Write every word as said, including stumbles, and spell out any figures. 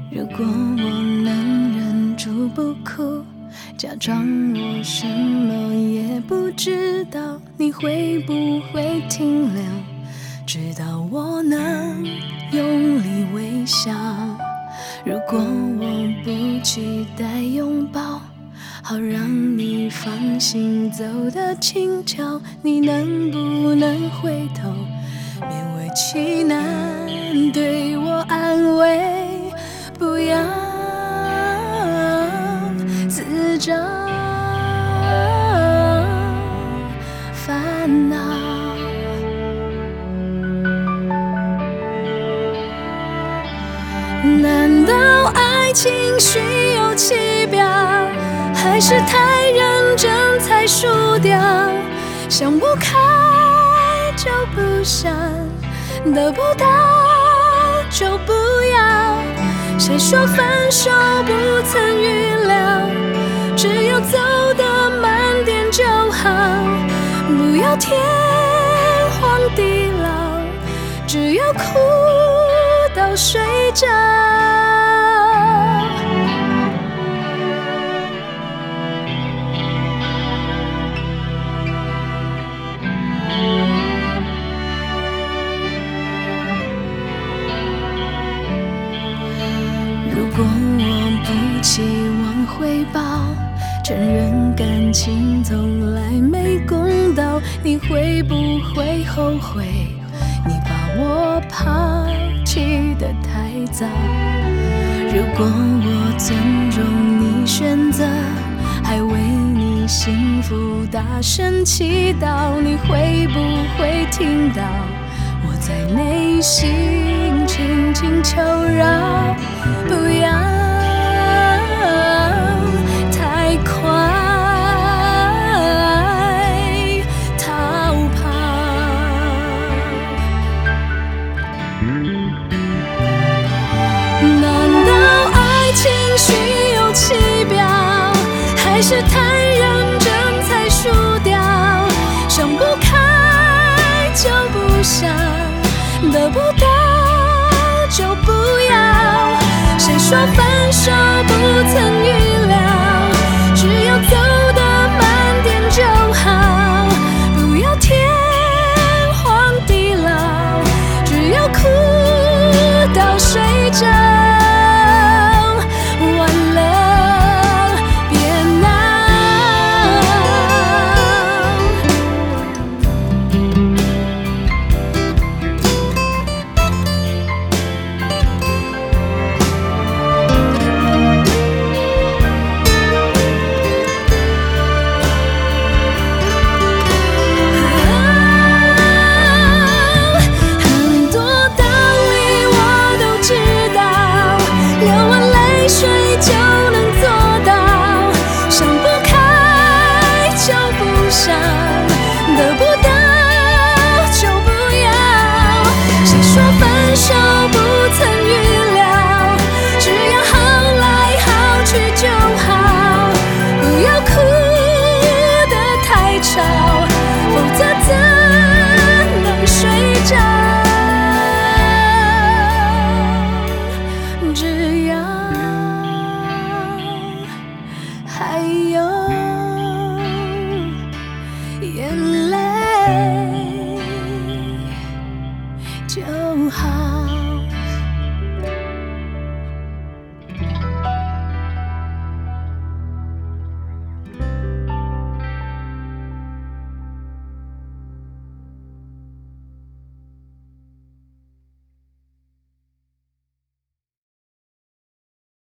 如果我能忍住不哭，假装我什么也不知道，你会不会停留，直到我能用力微笑？如果我不期待拥抱，好让你放心走得轻巧，你能不能回头，勉为其难对我安慰？不要自找烦恼。难道爱情虚有其表，还是太认真才输掉？想不开就不想，得不到就不要。谁说分手不曾预料？只要走得慢点就好，不要天荒地老，只要哭到睡着。如果我不期望回报，承认感情从来没公道，你会不会后悔你把我抛弃得太早？如果我尊重你选择，还为你幸福大声祈祷，你会不会听到我在内心轻轻求饶？不要太快逃跑。难道爱情虚有其表，还是太认真才输掉？想不开就不想，得不到就不要。谁说分手不曾预料？只要走得慢点就好，不要天荒地老，只要哭到睡着。完了，别闹。只要还有眼泪就好。